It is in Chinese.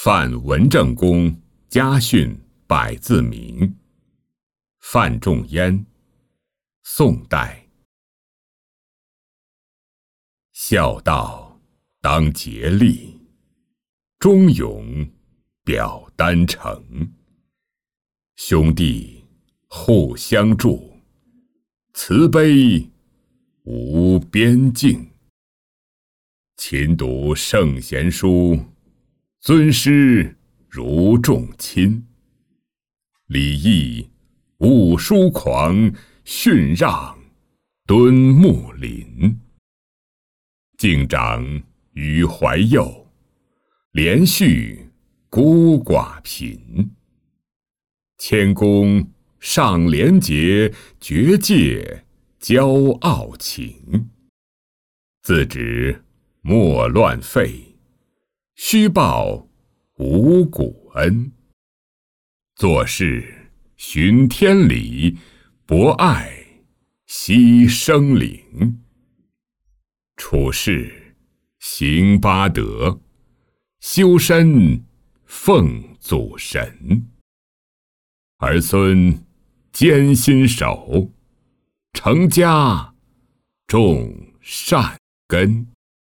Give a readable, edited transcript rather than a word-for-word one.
范文正公家训百字铭。范仲淹，宋代。孝道当竭力，忠勇表丹诚。兄弟互相助，慈悲无边境。勤读圣贤书，尊师如重亲。礼义勿疏狂，训让敦睦邻。敬长于怀幼，连续孤寡贫。谦恭尚廉洁，绝戒骄傲情。自执莫乱废，虚报五谷恩。做事循天理，博爱惜生灵。处事行八德，修身奉祖神。儿孙坚心守，成家种善根。